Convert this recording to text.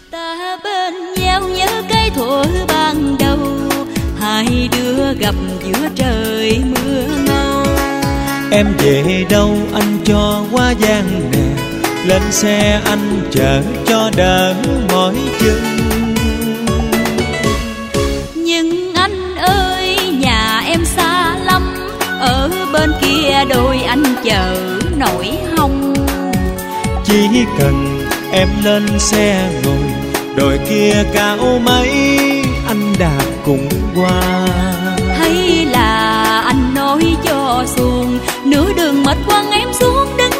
Ta bên nhau nhớ cái thuở ban đầu, hai đứa gặp giữa trời mưa ngâu. Em về đâu anh cho qua gian nè, lên xe anh chở cho đỡ mỏi chân. Nhưng anh ơi nhà em xa lắm, ở bên kia đôi anh chờ nổi hông. Chỉ cần em lên xe ngồi, đồi kia cao mấy anh đạp cùng qua. Hay là anh nói cho xuồng, nửa đường mệt quăng em xuống đứng